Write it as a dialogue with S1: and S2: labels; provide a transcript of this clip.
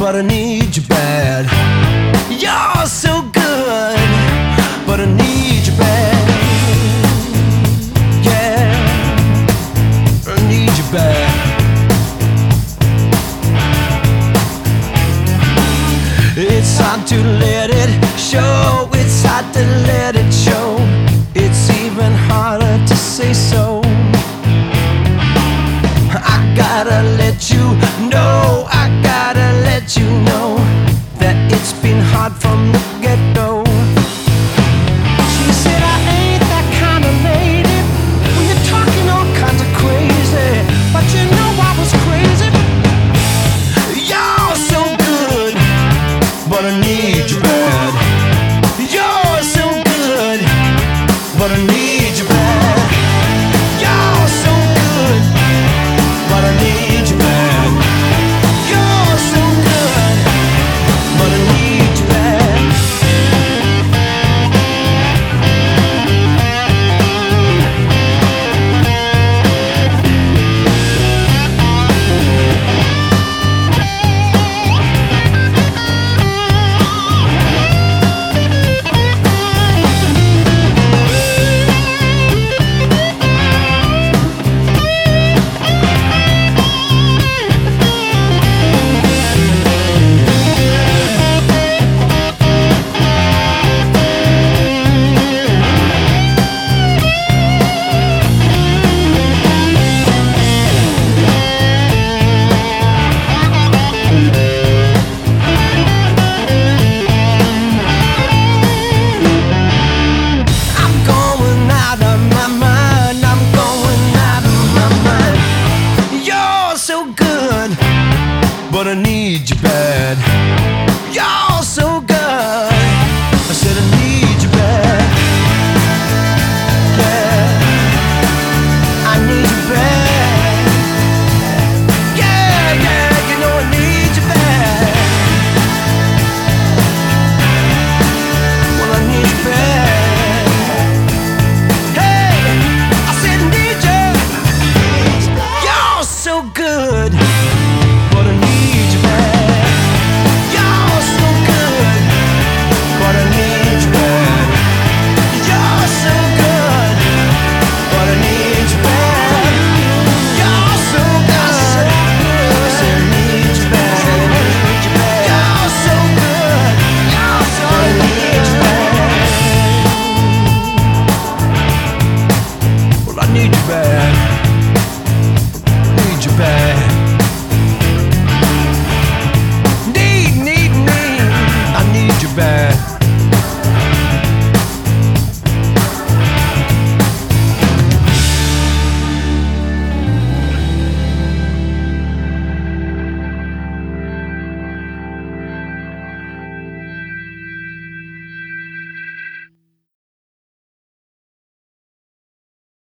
S1: but I need you bad. You're so good, but I need you bad. Yeah, I need you bad. It's hard to let it show, it's hard to let it show. It's even harder to say so. I gotta let you know, I gotta let you know that it's been hard from the get-go. She said I ain't that kind of lady when you're talking all kinds of crazy, but you know I was crazy. You're so good, but I need you bad. You're so good, but I need you bad. You're so good, but I need you bad. You're so good, but I need you bad. But I need you bad. You're so good. I said I need you bad. Yeah, I need you bad. Yeah, yeah, you know I need you bad. Well, I need you bad. Hey, I said I need you. You're so good.